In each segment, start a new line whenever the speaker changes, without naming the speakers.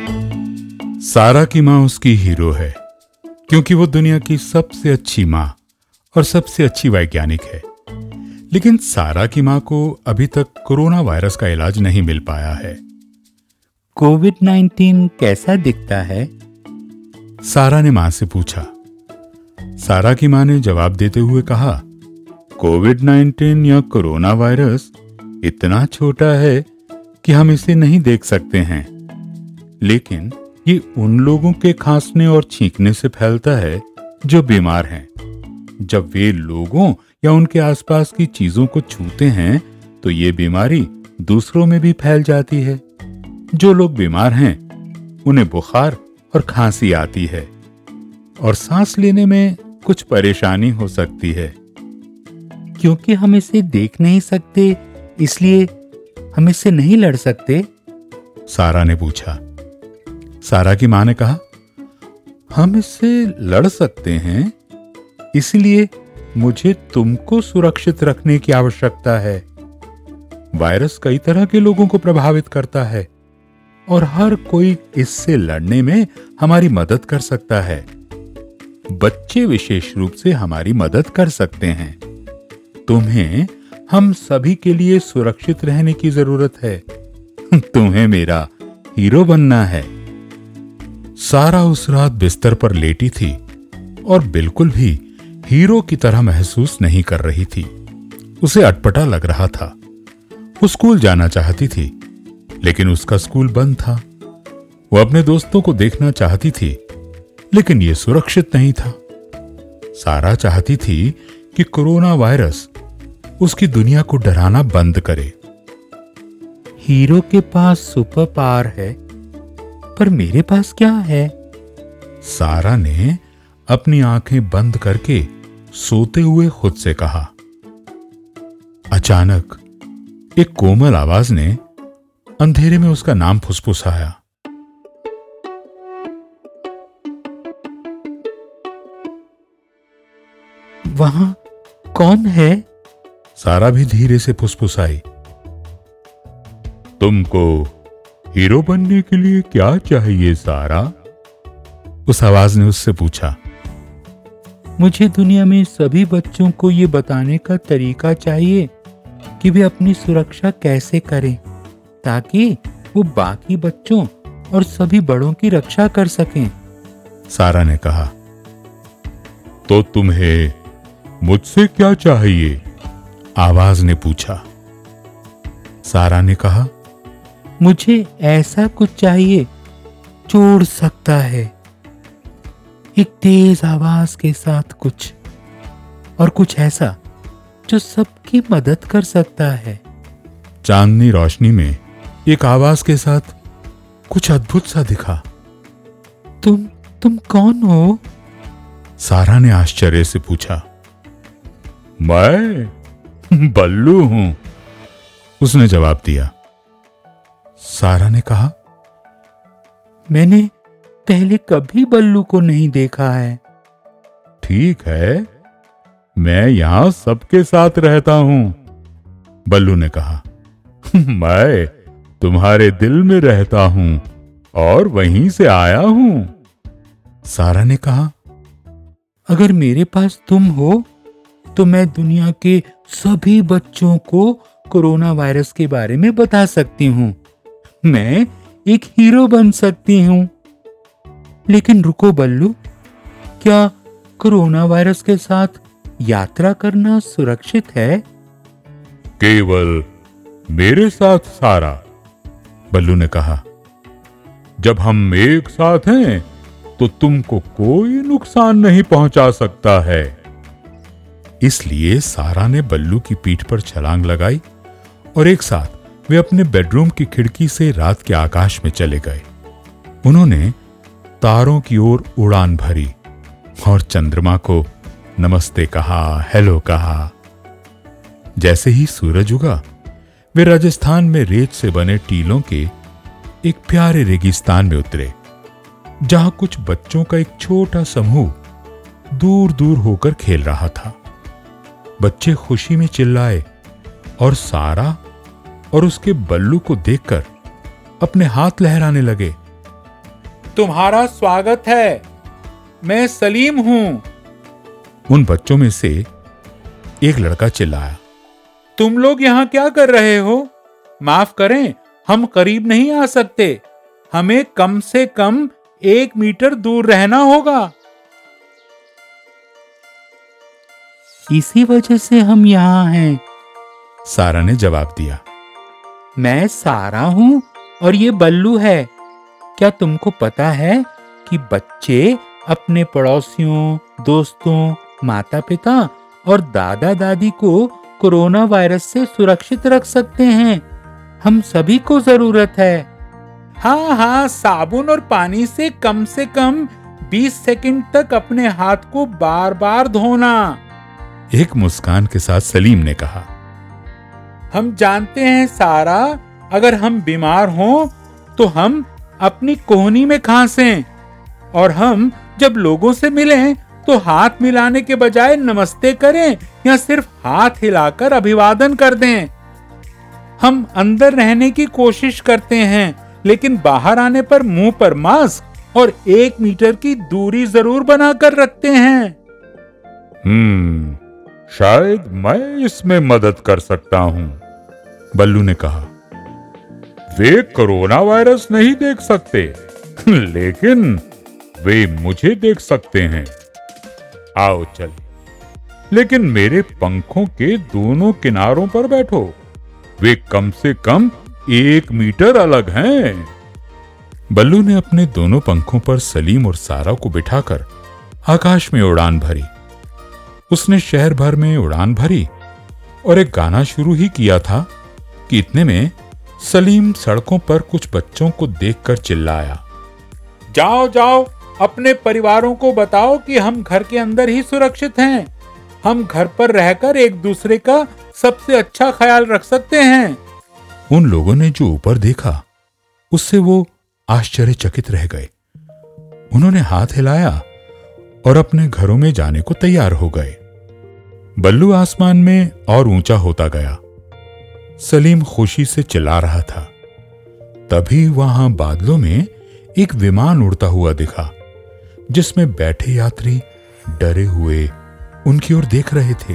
सारा की माँ उसकी हीरो है, क्योंकि वो दुनिया की सबसे अच्छी माँ और सबसे अच्छी वैज्ञानिक है। लेकिन सारा की माँ को अभी तक कोरोना वायरस का इलाज नहीं मिल पाया है।
कोविड-19 कैसा दिखता है?
सारा ने माँ से पूछा। सारा की माँ ने जवाब देते हुए कहा, कोविड-19 या कोरोना वायरस इतना छोटा है कि हम इसे नहीं देख सकते हैं, लेकिन ये उन लोगों के खांसने और छींकने से फैलता है जो बीमार हैं। जब वे लोगों या उनके आसपास की चीजों को छूते हैं तो ये बीमारी दूसरों में भी फैल जाती है। जो लोग बीमार हैं उन्हें बुखार और खांसी आती है और सांस लेने में कुछ परेशानी हो सकती है।
क्योंकि हम इसे देख नहीं सकते, इसलिए हम इससे नहीं लड़ सकते?
सारा ने पूछा। सारा की माँ ने कहा, हम इससे लड़ सकते हैं, इसलिए मुझे तुमको सुरक्षित रखने की आवश्यकता है। वायरस कई तरह के लोगों को प्रभावित करता है और हर कोई इससे लड़ने में हमारी मदद कर सकता है। बच्चे विशेष रूप से हमारी मदद कर सकते हैं। तुम्हें हम सभी के लिए सुरक्षित रहने की जरूरत है। तुम्हें मेरा हीरो बनना है। सारा उस रात बिस्तर पर लेटी थी और बिल्कुल भी हीरो की तरह महसूस नहीं कर रही थी। उसे अटपटा लग रहा था। वो स्कूल जाना चाहती थी, लेकिन उसका स्कूल बंद था। वो अपने दोस्तों को देखना चाहती थी, लेकिन ये सुरक्षित नहीं था। सारा चाहती थी कि कोरोना वायरस उसकी दुनिया को डराना बंद करे।
हीरो के पास सुपर पावर है, पर मेरे पास क्या है?
सारा ने अपनी आंखें बंद करके सोते हुए खुद से कहा। अचानक एक कोमल आवाज ने अंधेरे में उसका नाम फुसफुसाया।
वहां कौन है?
सारा भी धीरे से फुसफुसाई। तुमको हीरो बनने के लिए क्या चाहिए सारा? उस आवाज ने उससे पूछा।
मुझे दुनिया में सभी बच्चों को ये बताने का तरीका चाहिए कि वे अपनी सुरक्षा कैसे करें, ताकि वो बाकी बच्चों और सभी बड़ों की रक्षा कर सकें।
सारा ने कहा। तो तुम्हें मुझसे क्या चाहिए? आवाज ने पूछा। सारा ने कहा,
मुझे ऐसा कुछ चाहिए जो उड़ सकता है, एक तेज आवाज के साथ कुछ, और कुछ ऐसा जो सबकी मदद कर सकता है।
चांदनी रोशनी में एक आवाज के साथ कुछ अद्भुत सा दिखा।
तुम कौन हो?
सारा ने आश्चर्य से पूछा। मैं बल्लू हूं, उसने जवाब दिया। सारा ने कहा,
मैंने पहले कभी बल्लू को नहीं देखा है।
ठीक है, मैं यहां सबके साथ रहता हूं, बल्लू ने कहा। मैं तुम्हारे दिल में रहता हूं और वहीं से आया हूं। सारा ने कहा,
अगर मेरे पास तुम हो तो मैं दुनिया के सभी बच्चों को कोरोना वायरस के बारे में बता सकती हूँ। मैं एक हीरो बन सकती हूँ। लेकिन रुको बल्लू, क्या कोरोना वायरस के साथ यात्रा करना सुरक्षित है?
केवल मेरे साथ सारा, बल्लू ने कहा। जब हम एक साथ हैं तो तुमको कोई नुकसान नहीं पहुंचा सकता है। इसलिए सारा ने बल्लू की पीठ पर छलांग लगाई और एक साथ वे अपने बेडरूम की खिड़की से रात के आकाश में चले गए। उन्होंने तारों की ओर उड़ान भरी और चंद्रमा को नमस्ते कहा, हेलो कहा। जैसे ही सूरज उगा, वे राजस्थान में रेत से बने टीलों के एक प्यारे रेगिस्तान में उतरे, जहां कुछ बच्चों का एक छोटा समूह दूर दूर होकर खेल रहा था। बच्चे खुशी में चिल्लाए और सारा और उसके बल्लू को देखकर अपने हाथ लहराने लगे। तुम्हारा स्वागत है। मैं सलीम हूं। उन बच्चों में से एक लड़का चिल्लाया, तुम लोग यहां क्या कर रहे हो? माफ करें, हम करीब नहीं आ सकते। हमें कम से कम 1 मीटर दूर रहना होगा।
इसी वजह से हम यहाँ हैं।
सारा ने जवाब दिया।
मैं सारा हूँ और ये बल्लू है। क्या तुमको पता है कि बच्चे अपने पड़ोसियों, दोस्तों, माता पिता और दादा दादी को कोरोना वायरस से सुरक्षित रख सकते हैं? हम सभी को जरूरत है।
हाँ, साबुन और पानी से कम 20 सेकंड तक अपने हाथ को बार बार धोना। एक मुस्कान के साथ सलीम ने कहा। हम जानते हैं सारा, अगर हम बीमार हों तो हम अपनी कोहनी में खांसें, और हम जब लोगों से मिलें तो हाथ मिलाने के बजाय नमस्ते करें या सिर्फ हाथ हिलाकर अभिवादन कर दें। हम अंदर रहने की कोशिश करते हैं, लेकिन बाहर आने पर मुंह पर मास्क और 1 मीटर की दूरी जरूर बनाकर रखते हैं। शायद मैं इसमें मदद कर सकता हूं, बल्लू ने कहा। वे कोरोना वायरस नहीं देख सकते, लेकिन वे मुझे देख सकते हैं। आओ चल, लेकिन मेरे पंखों के दोनों किनारों पर बैठो। वे कम से कम 1 मीटर अलग हैं। बल्लू ने अपने दोनों पंखों पर सलीम और सारा को बिठाकर आकाश में उड़ान भरी। उसने शहर भर में उड़ान भरी और एक गाना शुरू ही किया था कि इतने में सलीम सड़कों पर कुछ बच्चों को देखकर चिल्लाया, जाओ जाओ, अपने परिवारों को बताओ कि हम घर के अंदर ही सुरक्षित हैं। हम घर पर रहकर एक दूसरे का सबसे अच्छा ख्याल रख सकते हैं। उन लोगों ने जो ऊपर देखा उससे वो आश्चर्यचकित रह गए। उन्होंने हाथ हिलाया और अपने घरों में जाने को तैयार हो गए। बल्लू आसमान में और ऊंचा होता गया। सलीम खुशी से चिल्ला रहा था। तभी वहां बादलों में एक विमान उड़ता हुआ दिखा, जिसमें बैठे यात्री डरे हुए उनकी ओर देख रहे थे।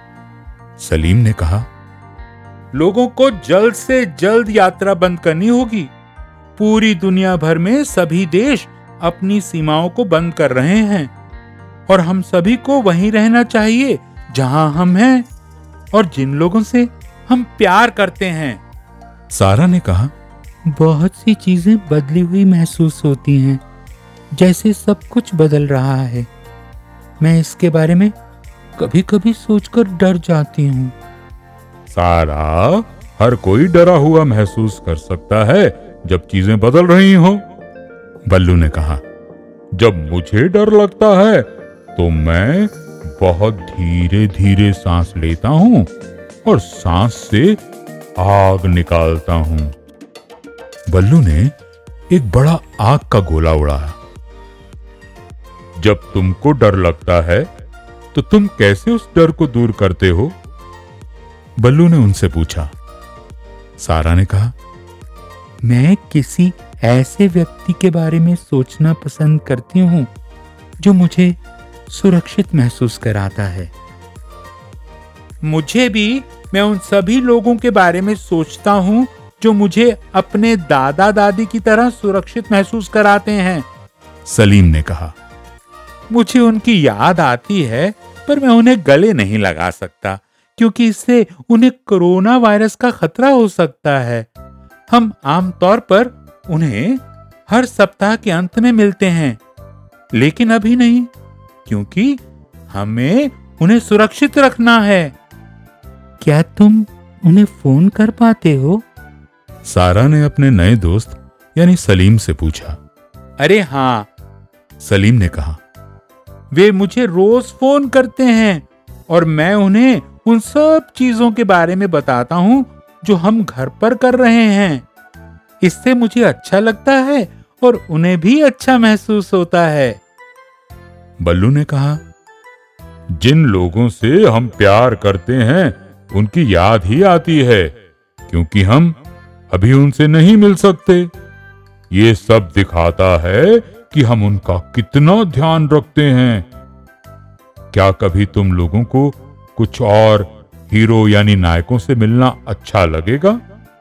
सलीम ने कहा, लोगों को जल्द से जल्द यात्रा बंद करनी होगी। पूरी दुनिया भर में सभी देश अपनी सीमाओं को बंद कर रहे हैं और हम सभी को वहीं रहना चाहिए जहां हम हैं और जिन लोगों से हम प्यार करते हैं। सारा ने कहा,
बहुत सी चीजें बदली हुई महसूस होती हैं, जैसे सब कुछ बदल रहा है। मैं इसके बारे में कभी कभी सोचकर डर जाती हूँ।
सारा, हर कोई डरा हुआ महसूस कर सकता है जब चीजें बदल रही हो, बल्लू ने कहा। जब मुझे डर लगता है तो मैं बहुत धीरे धीरे सांस लेता हूं और सांस से आग निकालता हूं। बल्लू ने एक बड़ा आग का गोला उड़ाया। जब तुमको डर लगता है तो तुम कैसे उस डर को दूर करते हो? बल्लू ने उनसे पूछा। सारा ने कहा,
मैं किसी ऐसे व्यक्ति के बारे में सोचना पसंद करती हूँ जो मुझे सुरक्षित महसूस कराता है।
मुझे भी। मैं उन सभी लोगों के बारे में सोचता हूँ जो मुझे अपने दादा दादी की तरह सुरक्षित महसूस कराते हैं, सलीम ने कहा। मुझे उनकी याद आती है, पर मैं उन्हें गले नहीं लगा सकता क्योंकि इससे उन्हें कोरोना वायरस का खतरा हो सकता है। हम आमतौर पर उन्हें हर सप्ताह के अंत में मिलते हैं, लेकिन अभी नहीं, क्योंकि हमें उन्हें सुरक्षित रखना है।
क्या तुम उन्हें फोन कर पाते हो?
सारा ने अपने नए दोस्त यानी सलीम से पूछा। अरे हाँ, सलीम ने कहा। वे मुझे रोज फोन करते हैं और मैं उन्हें उन सब चीजों के बारे में बताता हूँ जो हम घर पर कर रहे हैं। इससे मुझे अच्छा लगता है और उन्हें भी अच्छा महसूस होता है, बल्लू ने कहा। जिन लोगों से हम प्यार करते हैं उनकी याद ही आती है, क्योंकि हम अभी उनसे नहीं मिल सकते। ये सब दिखाता है कि हम उनका कितना ध्यान रखते हैं। क्या कभी तुम लोगों को कुछ और हीरो यानी नायकों से मिलना अच्छा लगेगा?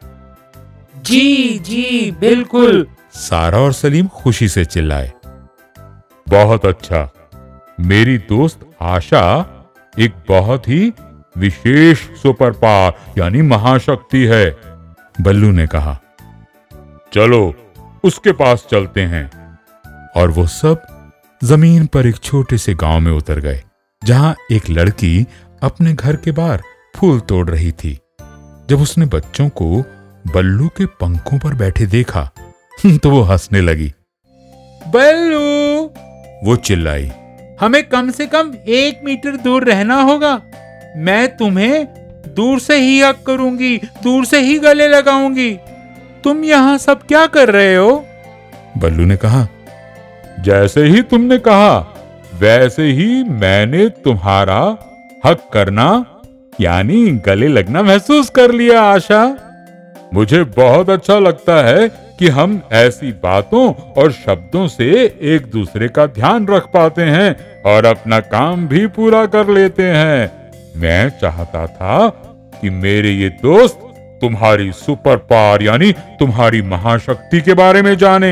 जी जी बिल्कुल।
सारा और सलीम खुशी से चिल्लाए। बहुत अच्छा। मेरी दोस्त आशा एक बहुत ही विशेष सुपर पावर यानी महाशक्ति है, बल्लू ने कहा। चलो उसके पास चलते हैं। और वो सब जमीन पर एक छोटे से गांव में उतर गए, जहां एक लड़की अपने घर के बाहर फूल तोड़ रही थी। जब उसने बच्चों को बल्लू के पंखों पर बैठे देखा तो वो हंसने लगी।
बल्लू,
वो चिल्लाई,
हमें कम से कम 1 मीटर दूर रहना होगा। मैं तुम्हें दूर से ही हक करूंगी, दूर से ही गले लगाऊंगी। तुम यहाँ सब क्या कर रहे हो?
बल्लू ने कहा। जैसे ही तुमने कहा वैसे ही मैंने तुम्हारा हक करना यानी गले लगना महसूस कर लिया आशा। मुझे बहुत अच्छा लगता है कि हम ऐसी बातों और शब्दों से एक दूसरे का ध्यान रख पाते हैं और अपना काम भी पूरा कर लेते हैं। मैं चाहता था कि मेरे ये दोस्त तुम्हारी सुपर पावर यानी तुम्हारी महाशक्ति के बारे में जाने।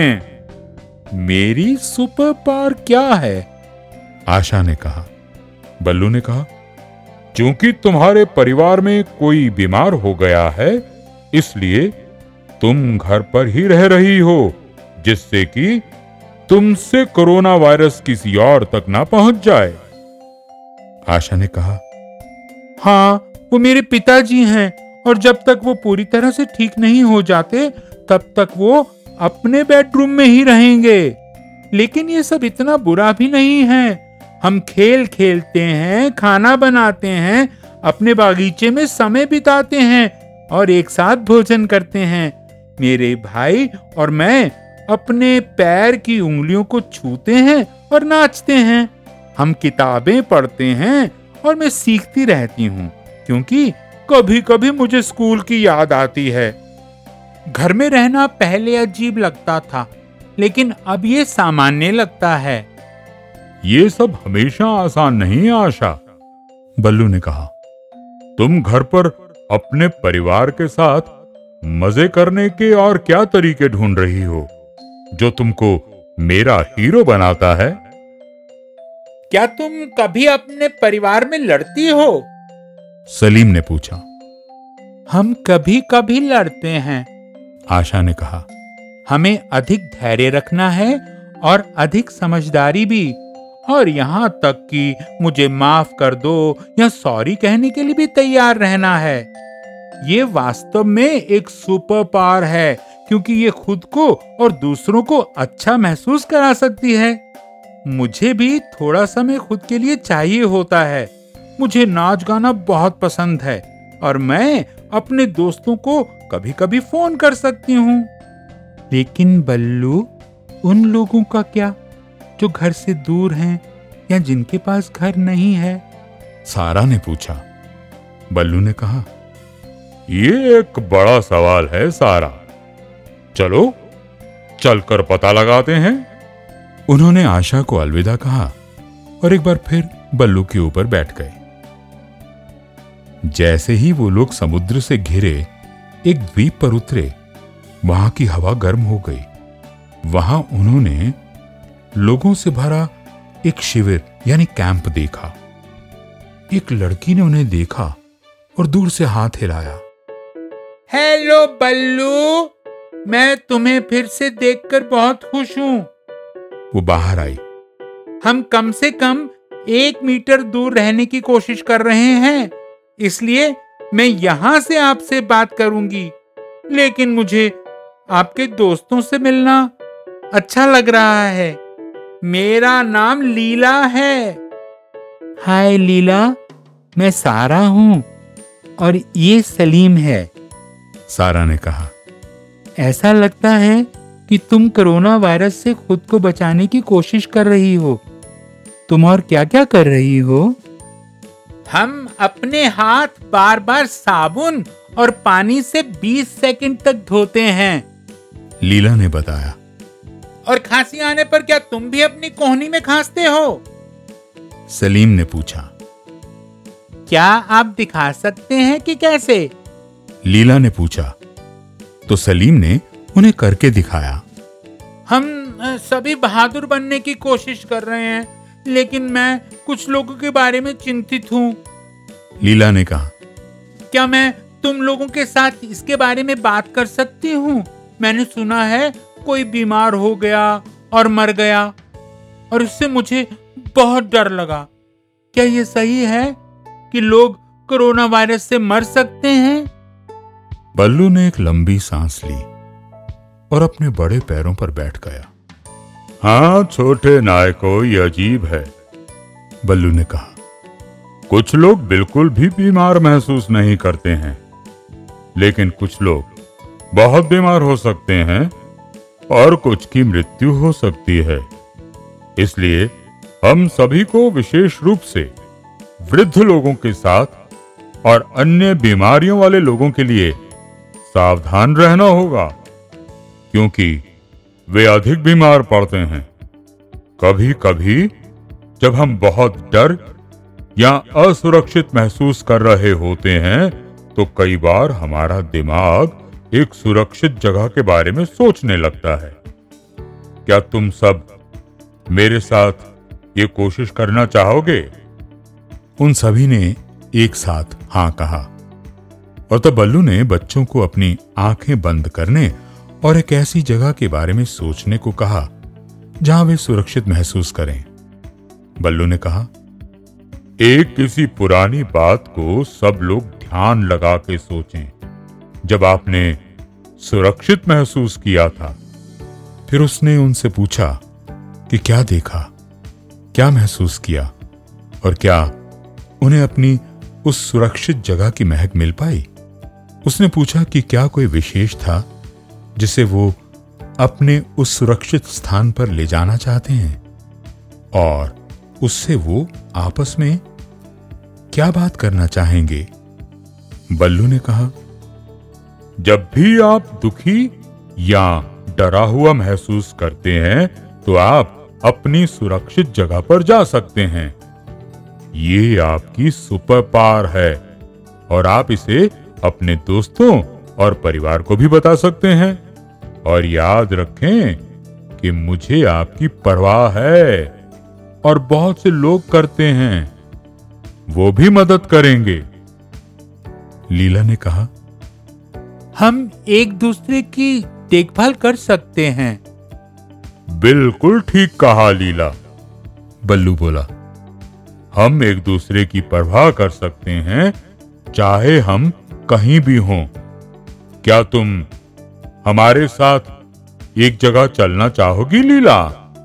मेरी सुपर पावर क्या है?
आशा ने कहा। बल्लू ने कहा, क्योंकि तुम्हारे परिवार में कोई बीमार हो गया है, इसलिए तुम घर पर ही रह रही हो, जिससे कि तुमसे कोरोना वायरस किसी और तक ना पहुंच जाए। आशा ने कहा।
हाँ, वो मेरे पिताजी हैं और जब तक वो पूरी तरह से ठीक नहीं हो जाते तब तक वो अपने बेडरूम में ही रहेंगे। लेकिन ये सब इतना बुरा भी नहीं है। हम खेल खेलते हैं, खाना बनाते हैं, अपने बागीचे में समय बिताते हैं और एक साथ भोजन करते हैं। मेरे भाई और मैं अपने पैर की उंगलियों को छूते हैं और नाचते हैं। हम किताबें पढ़ते हैं और मैं सीखती रहती हूँ, क्योंकि कभी कभी मुझे स्कूल की याद आती है। घर में रहना पहले अजीब लगता था, लेकिन अब ये सामान्य लगता है।
ये सब हमेशा आसान नहीं है आशा, बल्लू ने कहा। तुम घर पर अपने परिवार के साथ मजे करने के और क्या तरीके ढूंढ रही हो, जो तुमको मेरा हीरो बनाता है?
क्या तुम कभी अपने परिवार में लड़ती हो?
सलीम ने पूछा।
हम कभी कभी लड़ते हैं,
आशा ने कहा।
हमें अधिक धैर्य रखना है और अधिक समझदारी भी, और यहाँ तक कि मुझे माफ कर दो या सॉरी कहने के लिए भी तैयार रहना है। ये वास्तव में एक सुपर पावर है, क्योंकि ये खुद को और दूसरों को अच्छा महसूस करा सकती है। मुझे भी थोड़ा समय खुद के लिए चाहिए होता है। मुझे नाच गाना बहुत पसंद है और मैं अपने दोस्तों को कभी कभी फोन कर सकती हूँ। लेकिन बल्लू, उन लोगों का क्या जो घर से दूर हैं या जिनके पास घर नहीं है?
सारा ने पूछा। बल्लू ने कहा, ये एक बड़ा सवाल है सारा। चलो चलकर पता लगाते हैं। उन्होंने आशा को अलविदा कहा और एक बार फिर बल्लू के ऊपर बैठ गए। जैसे ही वो लोग समुद्र से घिरे एक द्वीप पर उतरे, वहां की हवा गर्म हो गई। वहां उन्होंने लोगों से भरा एक शिविर यानी कैंप देखा। एक लड़की ने उन्हें देखा और दूर से हाथ हिलाया।
हेलो बल्लू, मैं तुम्हें फिर से देखकर बहुत खुश हूँ।
वो बाहर आई।
हम कम से कम 1 मीटर दूर रहने की कोशिश कर रहे हैं, इसलिए मैं यहाँ से आपसे बात करूंगी। लेकिन मुझे आपके दोस्तों से मिलना अच्छा लग रहा है। मेरा नाम लीला है। हाय लीला, मैं सारा हूँ और ये सलीम है।
सारा ने कहा।
ऐसा लगता है कि तुम कोरोना वायरस से खुद को बचाने की कोशिश कर रही हो। तुम और क्या क्या कर रही हो? हम अपने हाथ बार बार साबुन और पानी से 20 सेकंड तक धोते हैं,
लीला ने बताया।
खांसी आने पर क्या तुम भी अपनी कोहनी में खांसते हो?
सलीम ने पूछा।
क्या आप दिखा सकते हैं कि कैसे?
लीला ने पूछा। तो सलीम ने उन्हें करके दिखाया।
हम सभी बहादुर बनने की कोशिश कर रहे हैं, लेकिन मैं कुछ लोगों के बारे में चिंतित हूँ।
लीला ने कहा।
क्या मैं तुम लोगों के साथ इसके बारे में बात कर सकती हूँ? मैंने सुना है कोई बीमार हो गया और मर गया, और इससे मुझे बहुत डर लगा। क्या ये सही है कि लोग कोरोना वायरस से मर सकते हैं?
बल्लू ने एक लंबी सांस ली और अपने बड़े पैरों पर बैठ गया। हाँ छोटे नायको, ये अजीब है, बल्लू ने कहा। कुछ लोग बिल्कुल भी बीमार महसूस नहीं करते हैं, लेकिन कुछ लोग बहुत बीमार हो सकते हैं और कुछ की मृत्यु हो सकती है। इसलिए हम सभी को विशेष रूप से वृद्ध लोगों के साथ और अन्य बीमारियों वाले लोगों के लिए सावधान रहना होगा, क्योंकि वे अधिक बीमार पड़ते हैं। कभी कभी जब हम बहुत डर या असुरक्षित महसूस कर रहे होते हैं, तो कई बार हमारा दिमाग एक सुरक्षित जगह के बारे में सोचने लगता है। क्या तुम सब मेरे साथ ये कोशिश करना चाहोगे? उन सभी ने एक साथ हाँ कहा, और तब बल्लू ने बच्चों को अपनी आंखें बंद करने और एक ऐसी जगह के बारे में सोचने को कहा जहां वे सुरक्षित महसूस करें। बल्लू ने कहा, एक किसी पुरानी बात को सब लोग ध्यान लगा के सोचें, जब आपने सुरक्षित महसूस किया था। फिर उसने उनसे पूछा कि क्या देखा, क्या महसूस किया, और क्या उन्हें अपनी उस सुरक्षित जगह की महक मिल पाई। उसने पूछा कि क्या कोई विशेष था जिसे वो अपने उस सुरक्षित स्थान पर ले जाना चाहते हैं, और उससे वो आपस में क्या बात करना चाहेंगे। बल्लू ने कहा, जब भी आप दुखी या डरा हुआ महसूस करते हैं, तो आप अपनी सुरक्षित जगह पर जा सकते हैं। ये आपकी सुपर पावर है, और आप इसे अपने दोस्तों और परिवार को भी बता सकते हैं। और याद रखें कि मुझे आपकी परवाह है, और बहुत से लोग करते हैं, वो भी मदद करेंगे। लीला ने कहा,
हम एक दूसरे की देखभाल कर सकते हैं।
बिल्कुल ठीक कहा लीला, बल्लू बोला। हम एक दूसरे की परवाह कर सकते हैं, चाहे हम कहीं भी हों। क्या तुम हमारे साथ एक जगह चलना चाहोगी लीला?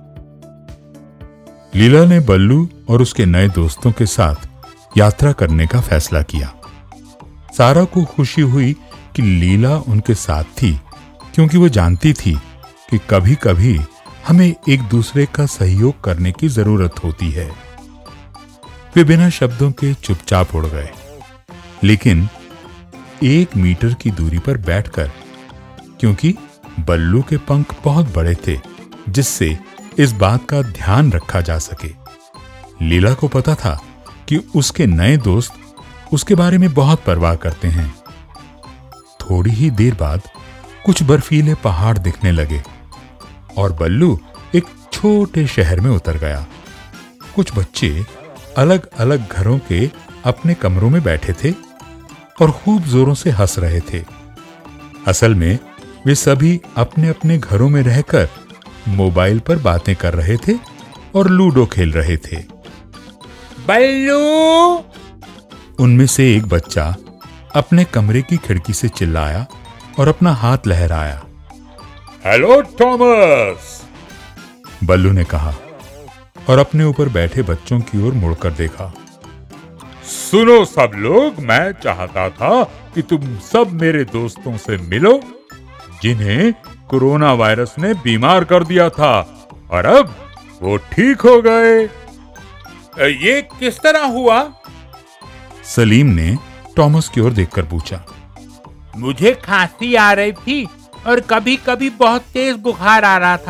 लीला ने बल्लू और उसके नए दोस्तों के साथ यात्रा करने का फैसला किया। सारा को खुशी हुई कि लीला उनके साथ थी, क्योंकि वो जानती थी कि कभी कभी हमें एक दूसरे का सहयोग करने की जरूरत होती है। वे बिना शब्दों के चुपचाप उड़ गए, लेकिन 1 मीटर की दूरी पर बैठकर, क्योंकि बल्लू के पंख बहुत बड़े थे जिससे इस बात का ध्यान रखा जा सके। लीला को पता था कि उसके नए दोस्त उसके बारे में बहुत परवाह करते हैं। थोड़ी ही देर बाद कुछ बर्फीले पहाड़ दिखने लगे और बल्लू एक छोटे शहर में उतर गया। कुछ बच्चे अलग अलग घरों के अपने कमरों में बैठे थे और खूब जोरों से हंस रहे थे। असल में वे सभी अपने अपने घरों में रहकर मोबाइल पर बातें कर रहे थे और लूडो खेल रहे थे।
बल्लू!
उनमें से एक बच्चा अपने कमरे की खिड़की से चिल्लाया और अपना हाथ लहराया। Hello Thomas! बल्लू ने कहा और अपने ऊपर बैठे बच्चों की ओर मुड़कर देखा। सुनो सब लोग, मैं चाहता था कि तुम सब मेरे दोस्तों से मिलो जिन्हें कोरोना वायरस ने बीमार कर दिया था और अब वो ठीक हो गए।
ये किस तरह हुआ?
सलीम ने टॉमस की ओर देखकर पूछा।
मुझे खांसी आ रही थी और कभी कभी बहुत तेज बुखार आ रहा था।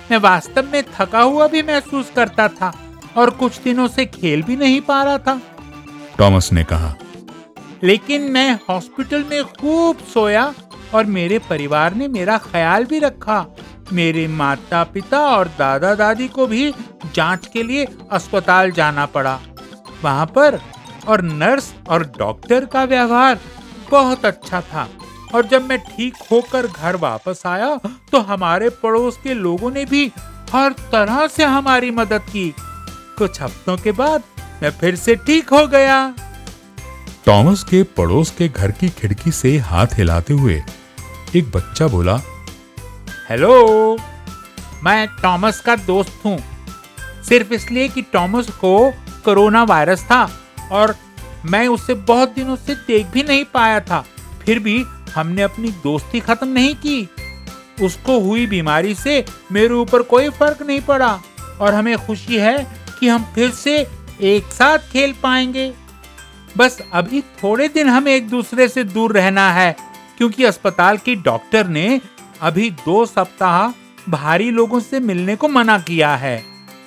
मैं वास्तव में थका हुआ भी महसूस करता था और कुछ दिनों से खेल भी नहीं पा रहा था।
टॉमस ने कहा।
लेकिन मैं हॉस्पिटल में खूब सोया और मेरे परिवार ने मेरा ख्याल भी रखा। मेरे माता पिता और दादा दादी को भी जांच के लिए अस्पताल जाना पड़ा। वहां पर और नर्स और डॉक्टर का व्यवहार बहुत अच्छा था। और जब मैं ठीक होकर घर वापस आया तो हमारे पड़ोस के लोगों ने भी हर तरह से हमारी मदद की। कुछ हफ्तों के बाद मैं फिर से ठीक हो गया।
टॉमस के पड़ोस के घर की खिड़की से हाथ हिलाते हुए एक बच्चा बोला,
हेलो, मैं टॉमस का दोस्त हूँ। सिर्फ इसलिए कि टॉमस को कोरोना वायरस था और मैं उसे बहुत दिनों से देख भी नहीं पाया था, फिर भी हमने अपनी दोस्ती खत्म नहीं की। उसको हुई बीमारी से मेरे ऊपर कोई फर्क नहीं पड़ा और हमें खुशी है कि हम फिर से एक साथ खेल पाएंगे। बस अभी थोड़े दिन हमें एक दूसरे से दूर रहना है, क्योंकि अस्पताल की डॉक्टर ने अभी 2 सप्ताह भारी लोगों से मिलने को मना किया है।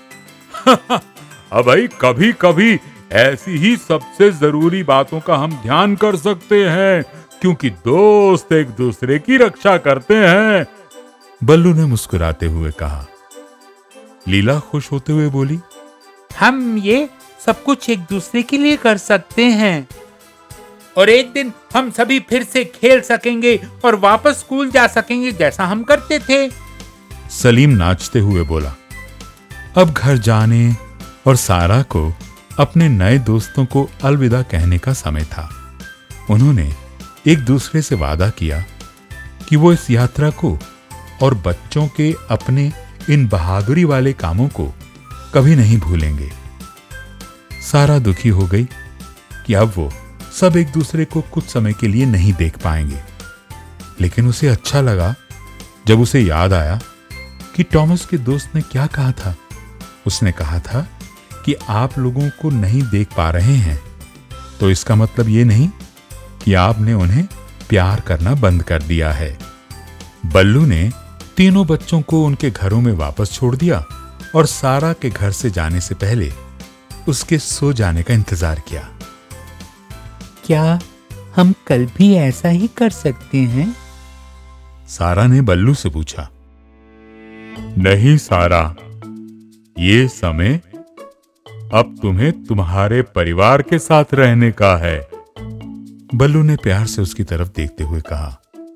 अब भाई कभी कभी ऐसी ही सबसे जरूरी बातों का हम ध्यान कर सकते हैं, क्योंकि दोस्त एक दूसरे की रक्षा करते हैं, बल्लू ने मुस्कुराते हुए कहा। लीला खुश होते हुए बोली,
हम ये सब कुछ एक दूसरे के लिए कर सकते हैं और एक दिन हम सभी फिर से खेल सकेंगे और वापस स्कूल जा सकेंगे जैसा हम करते थे।
सलीम नाचते हुए बोला। अब घर जाने और सारा को अपने नए दोस्तों को अलविदा कहने का समय था। उन्होंने एक दूसरे से वादा किया कि वो इस यात्रा को और बच्चों के अपने इन बहादुरी वाले कामों को कभी नहीं भूलेंगे। सारा दुखी हो गई कि अब वो सब एक दूसरे को कुछ समय के लिए नहीं देख पाएंगे, लेकिन उसे अच्छा लगा जब उसे याद आया कि टॉमस के दोस्त ने क्या कहा था। उसने कहा था कि आप लोगों को नहीं देख पा रहे हैं तो इसका मतलब ये नहीं कि आपने उन्हें प्यार करना बंद कर दिया है। बल्लू ने तीनों बच्चों को उनके घरों में वापस छोड़ दिया और सारा के घर से जाने से पहले उसके सो जाने का इंतजार किया।
क्या हम कल भी ऐसा ही कर सकते हैं?
सारा ने बल्लू से पूछा। नहीं सारा, ये समय अब तुम्हें तुम्हारे परिवार के साथ रहने का है, बल्लू ने प्यार से उसकी तरफ देखते हुए कहा।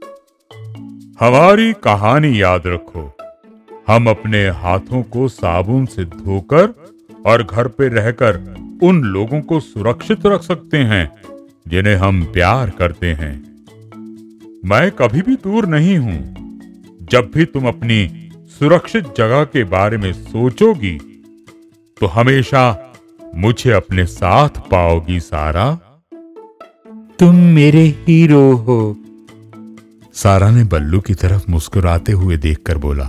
हमारी कहानी याद रखो। हम अपने हाथों को साबुन से धोकर और घर पे रहकर उन लोगों को सुरक्षित रख सकते हैं जिन्हें हम प्यार करते हैं। मैं कभी भी दूर नहीं हूं। जब भी तुम अपनी सुरक्षित जगह के बारे में सोचोगी तो हमेशा मुझे अपने साथ पाओगी सारा।
तुम मेरे हीरो हो,
सारा ने बल्लू की तरफ मुस्कुराते हुए देखकर बोला।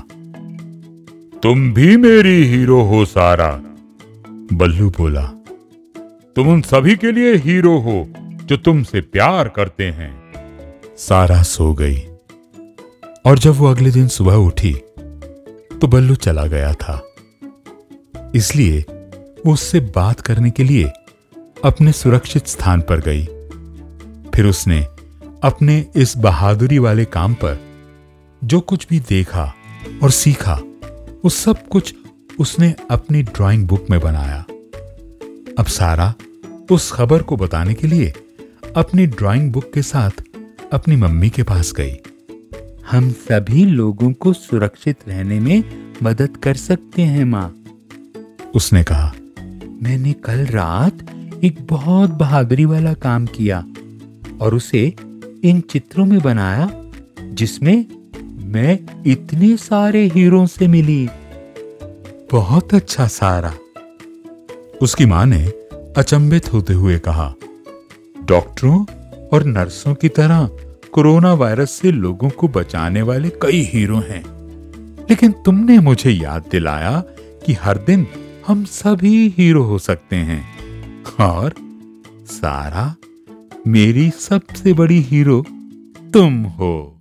तुम भी मेरी हीरो हो सारा, बल्लू बोला। तुम उन सभी के लिए हीरो हो जो तुमसे प्यार करते हैं। सारा सो गई और जब वो अगले दिन सुबह उठी तो बल्लू चला गया था। इसलिए वो उससे बात करने के लिए अपने सुरक्षित स्थान पर गई। फिर उसने अपने इस बहादुरी वाले काम पर जो कुछ भी देखा और सीखा वो सब कुछ उसने अपनी ड्राइंग बुक में बनाया। अब सारा उस खबर को बताने के लिए अपनी ड्राइंग बुक के साथ अपनी मम्मी के पास गई।
हम सभी लोगों को सुरक्षित रहने में मदद कर सकते हैं माँ,
उसने कहा।
मैंने कल रात एक बहुत बहादुरी वाला काम किया और उसे इन चित्रों में बनाया जिसमें मैं इतने सारे हीरो से मिली।
बहुत अच्छा सारा, उसकी मां ने अचंभित होते हुए कहा। डॉक्टरों और नर्सों की तरह कोरोना वायरस से लोगों को बचाने वाले कई हीरो हैं, लेकिन तुमने मुझे याद दिलाया कि हर दिन हम सभी हीरो हो सकते हैं। और सारा, मेरी सबसे बड़ी हीरो तुम हो।